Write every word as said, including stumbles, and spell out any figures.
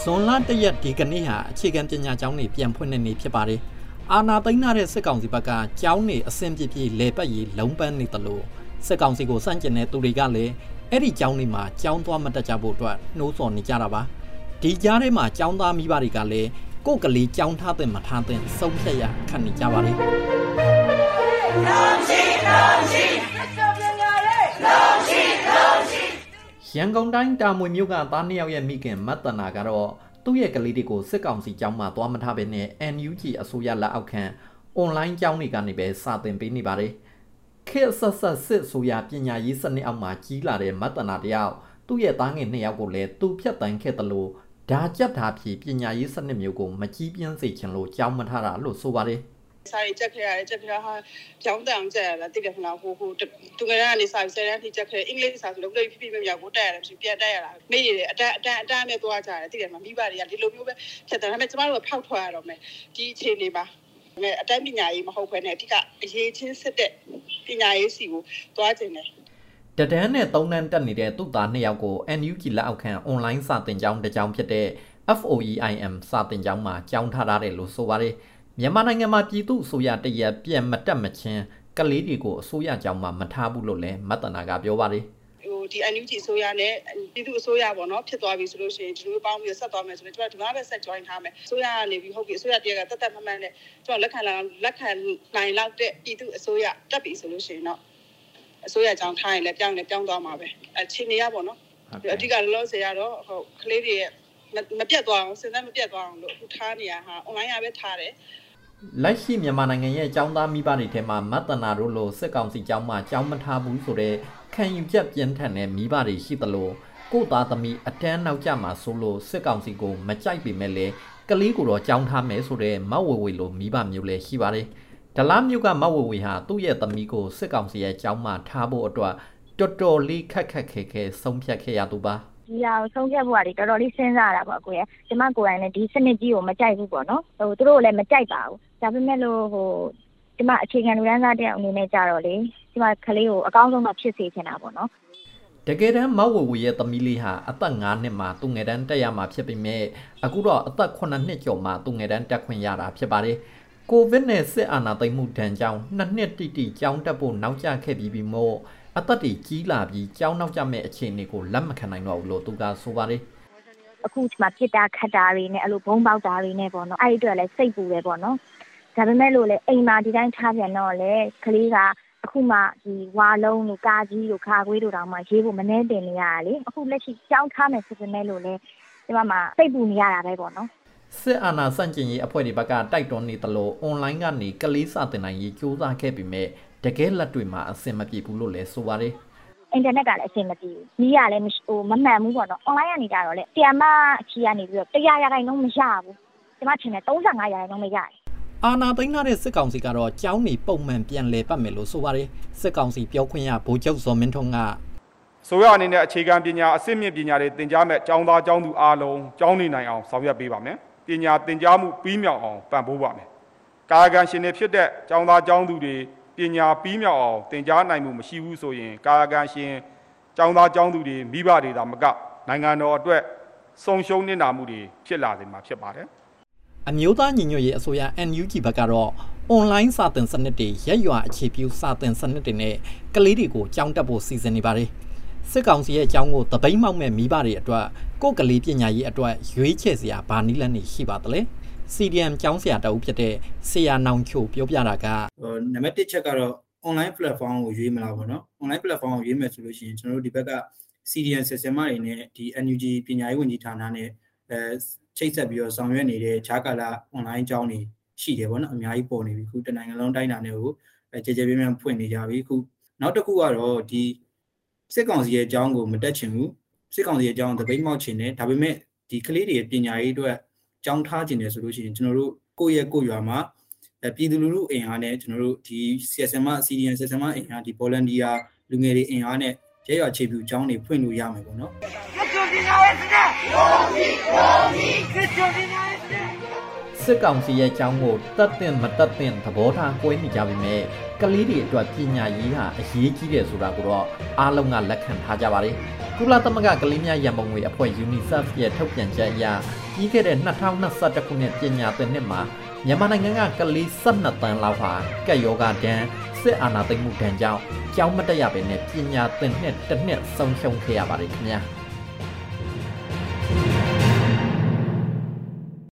ဇွန်လတရက်ဒီကနေ့ဟာအခြေခံပညာကျောင်းတွေပြန်ဖွင့်နေနေဖြစ်ပါတယ်။အာနာသိန်းတဲ့စစ်ကောင်စီဘက်ကကျောင်းတွေအဆင့်ပြည့်ပြည့်လဲပတ်ရေးလုံးပန်းနေတယ်လို့စစ်ကောင်စီကိုစန့်ကျင်တဲ့သူတွေကလည်းအဲ့ဒီကျောင်းတွေမှာကျောင်းသွားမတက်ကြဖို့အတွက်နှိုးဆော်နေကြတာပါ။ဒီကြားထဲမှာကျောင်းသားမိဘတွေကလည်းကိုယ်ကလေးကျောင်းထားတဲ့မထားတဲ့ဆုံးဖြတ်ရခန့်နေကြပါလေ။လုံးရှိလုံးရှိရန်ကုန်တိုင်းတာမွေမြို့ကသားနှစ်ယောက်ရဲ့မိခင်မတ်တနာကတော့သူ့ရဲ့ကလေးတွေကိုစစ်ကောင်စီကျောင်းမှာသွားမထားဘဲနဲ့ N U G အစိုးရလက်အောက်ခံအွန်လိုင်းကျောင်းတွေကနေပဲစာသင်ပေးနေပါတယ်။ခေတ်ဆက်ဆက်စစ်အစိုးရပညာရေးစနစ်အောက်မှာကြီးလာတဲ့မတ်တနာတယောက်သူ့ရဲ့သားငယ်နှစ်ယောက်ကိုလည်းသူဖြတ်တန်းခဲ့တယ်လို့ဒါကြက်ထားဖြစ်ပညာရေးစနစ်မျိုးကိုမကြီးပြင်းစေချင်လို့ကျောင်းမထားတာလို့ဆိုပါတယ်။စာရေးချက်ခဲ့ရတယ်ချက်ခဲ့တာဟာကျောင်းတန်ကျက်ရတာတိတယ်ခဏဟိုဟိုသူငယ်ကနေစာဆယ်တန်းထိချက်ခဲ့အင်္ဂလိပ်စာဆိုလို့ပြပြပြမြောက်ကိုတက်ရတယ်ဖြစ်ပြန်တက်ရတာမိရတဲ့အတန်းအတန်းအတန်းနဲ့သွားကြတယ်တိတယ်မှာမိဘတွေကဒီလိုမျိုးပဲဖြစ်တယ်ဒါပေမဲ့ကျမတို့ကဖောက်ထွက်ရတော့မယ်ဒီအခြေအနေမှာအတန်းပညာရေးမဟုတ်ဘဲနဲ့အဓိကအရေးချင်းစစ်တဲ့ပညာရေးစီကိုသွားခြင်းတယ်တဒန်းနဲ့သုံးတန်းတက်နေတဲ့သူ့သားနှစ်ယောက်ကို N U G လက်အောက်ခံအွန်လိုင်းစာသင်ကျောင်းတစ်ကျောင်းဖြစ်တဲ့ F O E I M စာသင်ကျောင်းမှာကျောင်းထားရတယ်လို့ဆိုပါတယ်မြန်မာနိုင်ငံမှာပြည်သူ့အစိုးရတရက်ပြန်မတက်မချင်းကလေးတွေကိုအစိုးရကြောင်းမှာမထားဘူးလို့လည်းမတ်တနာကပြောပါတယ်ဟိုဒီ N U G အစိုးရနဲ့ပြည်သူ့အစိုးရပေါ့နော်ဖြစ်သွားပြီဆိုလို့ရှိရင်ဒီလိုပေါင်းပြီးဆက်သွားမယ်ဆိုတော့ကျွန်တော်ဒီမှာပဲဆက် join ထားမယ်အစိုးရကနေပြီးဟုတ်ပြီအစိုးရတရက်ကတက်တက်မှန်မှန်နဲ့ကျွန်တော်လက်ခံလာလက်ခံနိုင်လောက်တဲ့ပြည်သူ့အစိုးရတက်ပြီဆိုလို့ရှိရင်တော့အစိုးရကြောင်းထားရင်လည်းပြောင်းလည်းပြောင်းသွားမှာပဲအခြေအနေရပေါ့နော်အဓိကလောလောဆယ်ရတော့ဟုတ်ကလေးတွေရဲ့မပြတ်သွားအောင်စဉ်းစားမပြတ်သွားအောင်လို့အခုထားနေရဟာ online ရပဲထားတယ်လက်ရှိမြန်မာနိုင်ငံရဲ့ကျောင်းသားမိဘတွေထဲမှာမတ်တနာတို့လိုစစ်ကောင်စီကျောင်းမှာကျောင်းမထားဘူးဆိုတဲ့ခံယူချက်ပြင်းထန်တဲ့မိဘတွေရှိသလိုကိုယ့်သားသမီးအတန်းနောက်ကျမှာဆိုလို့စစ်ကောင်စီကိုမကြိုက်ပေမဲ့လည်းကလေးကိုတော့ကျောင်းထားမယ်ဆိုတဲ့မောက်ဝေဝေလိုမိဘမျိုးလည်းရှိပါတယ်။ဒလားမျိုးကမောက်ဝေဝေဟာသူ့ရဲ့သမီးကိုစစ်ကောင်စီရဲ့ကျောင်းမှာထားဖို့အတွက်တော်တော်လေးခက်ခက်ခဲခဲဆုံးဖြတ်ခဲ့ရသူပါဒီဟာကိုဆုံးဖြတ်ဖို့ကလေတော်တော်လေးစဉ်းစားရတာပေါ့ကိုရဲ့ကျမကိုယ်တိုင်လည်းဒီစနစ်ကြီးကိုမကြိုက်ဘူးပေါ့နော်ဟိုသူတို့လည်းမကြိုက်ပါဘူးဒါပေမဲ့လို့ဟိုကျမအခြေခံလူတန်းစားတယောက်အနေနဲ့ကြတော့လေကျမကလေးကိုအကောင်းဆုံးမှဖြစ်စေချင်တာပေါ့နော်တကယ်တမ်းမောက်ဝဝရဲ့သမီးလေးဟာအသက်၅နှစ်မှာသူငယ်တန်းတက်ရမှာဖြစ်ပေမဲ့အခုတော့အသက်ခုနှစ်ကျော်မှသူငယ်တန်းတက်ခွင့်ရတာဖြစ်ပါတယ်ကိုဗစ်နဲ့စစ်အာဏာသိမ်းမှုဒဏ်ကြောင့်နှစ်နှစ်တိတိကျောင်းတက်ဖို့နောက်ကျခဲ့ပြီးပြီးမို့အသက်တွေကြီးလာပြီးကျောင်းနောက်ကျမဲ့အခြေအနေကိုလက်မခံနိုင်တော့ဘူးလို့သူကဆိုပါတယ်အခုဒီမှာဖြစ်တာခတ်တာတွေနဲ့အဲ့လိုဘုံပေါက်တာတွေနဲ့ပေါ့နော်အဲ့ဒီအတွက်လည်းစိတ်ပူတယ်ပေါ့နော်ဒါပေမဲ့လို့လေအိမ်မှာဒီတိုင်းထားပြန်တော့လေကလေးကအခုမှဒီဝါလုံးတို့ကာကြီးတို့ခါခွေးတို့တောင်မှရေးဖို့မနှဲတင်နေရတာလေအခုလက်ရှိကျောင်းထားမယ်ဆိုပေမဲ့လို့လေဒီမှာမှစိတ်ပူနေရတာပဲပေါ့နော်စစ်အာဏာစန့်ကျင်ရေးအဖွဲ့တွေဘက်ကတိုက်တွန်းနေသလိုအွန်လိုင်းကနေကလေးစာသင်နိုင်ရေးစူးစမ်းခဲ့ပေမဲ့တကယ်လက်တွေ့မှာအဆင်မပြေဘူးလို့လည်းဆိုပါတယ်အင်တာနက်ကလည်းအဆင်မပြေဘူးနီးရလည်းဟိုမမှန်ဘူးပေါ့နော်အွန်လိုင်းကနေကြတော့လေဆီယမချီကနေပြီးတော့တရားရခိုင်နှုန်းမရဘူးကျမထင်တယ်၃၅ရာခိုင်နှုန်းမရတယ်အာနာသိန်းလာတဲ့စစ်ကောင်စီကတော့ကျောင်းနေပုံမှန်ပြန်လည်ပတ်မယ်လို့ဆိုပါတယ်စစ်ကောင်စီပြောခွင့်ရဗိုလ်ချုပ်ဇော်မင်းထွန်းကဆိုရအနေနဲ့အခြေခံပညာအစစ်မြင့်ပညာတွေသင်ကြားမဲ့ကျောင်းသားကျောင်းသူအားလုံးကျောင်းနေနိုင်အောင်ဆောင်ရွက်ပေးပါမယ်ပညာသင်ကြားမှုပြီးမြောက်အောင်ပံ့ပိုးပါမယ်ကာယကံရှင်တွေဖြစ်တဲ့ကျောင်းသားကျောင်းသူတွေပညာပြီးမြောက်အောင်သင်ကြားနိုင်မှုမရှိဘူးဆိုရင်ကာယကံရှင်ကျောင်းသားကျောင်းသူတွေမိဘတွေသာမကနိုင်ငံတော်အတွက်ဆုံးရှုံးနေတာမှုတွေဖြစ်လာစေမှာဖြစ်ပါတယ်အမျိုးသားညီညွတ်ရေးအစိုးရ N U G ဘက်ကတော့အွန်လိုင်းစာသင်စနစ်တွေရက်ရွာအခြေပြုစာသင်စနစ်တွေနဲ့ကလေးတွေကိုကျောင်းတက်ဖို့စီစဉ်နေပါတယ်စစ်ကောင်စီရဲ့ကျောင်းကိုတပိတ်မောက်မဲ့မိဘတွေအတွက်ကိုယ်ကလေးပညာရေးအတွက်ရွေးချယ်စရာဘာနည်းလမ်းတွေရှိပါသလဲC D M ကျောင်းဆရာတအုပ်ဖြစ်တဲ့ဆရာနောင်ချိုပြောပြတာကဟိုနံပါတ်တစ်ချက်ကတော့ online platform ကိုရွေးမလားပေါ့နော် online platform ကိုရွေးမယ်ဆိုလို့ရှိရင်ကျွန်တော်တို့ဒီဘက်က C D M system တွေနဲ့ဒီ N U G ပညာရေးဝန်ကြီးဌာနနဲ့အဲချိတ်ဆက်ပြီးတော့ဆောင်ရွက်နေတဲ့ဂျာကာလာ online ကျောင်းတွေရှိတယ်ပေါ့နော်အများကြီးပေါ်နေပြီခုတနိုင်ငံလုံးတိုင်းတာနဲ့ကိုအဲကြဲကြဲပြင်းပြင်းဖွင့်နေကြပြီခုနောက်တစ်ခုကတော့ဒီစစ်ကောင်စီရဲ့ကျောင်းကိုမတက်ချင်ဘူးစစ်ကောင်စီရဲ့ကျောင်းတပိတ်မောက်ချင်တယ်ဒါပေမဲ့ဒီကလေးတွေရဲ့ပညာရေးအတွက်ကျောင်းထားခြင်းတယ်ဆိုလို့ရှိရင်ကျွန်တော်တို့ကိုယ့်ရဲ့ကိုယ့်ရွာမှာပြည်သူလူထုအင်အားနဲ့ကျွန်တော်တို့ဒီ C S M C D N C S M အင်အားဒီ volunteer လူငယ်တွေအင်အားနဲ့ရဲရွာခြေပြူကျောင်းတွေဖွင့်လို့ရမယ်ပေါ့နော်စစ်ကောင်စီရဲ့ကျောင်းကိုတက်တင်မတက်တင်သဘောထားကွဲနေကြပြီမဲ့ကလေးတွေအတွက်ပညာရေးဟာအရေးကြီးတယ်ဆိုတာကိုတော့အားလုံးကလက်ခံထားကြပါတယ်ကုလသမဂ္ဂကလေးများရန်ပုံငွေအဖွဲ့ UNICEF ရဲ့ထုတ်ပြန်ချက်အရပြီးခဲ့တဲ့နှစ်ထောင်နှစ်ဆခုနှစ်ပညာသင်နှစ်မှာမြန်မာနိုင်ငံကကလေး၁၂တန်းလောက်ဟာကက်ယောဂဒဏ်စစ်အာဏာသိမ်းမှုဒဏ်ကြောင့်ကျောင်းမတက်ရဘဲနဲ့ပညာသင်နှစ်တစ်နှစ်ဆုံးရှုံးခဲ့ရပါတယ်ခင်ဗျာ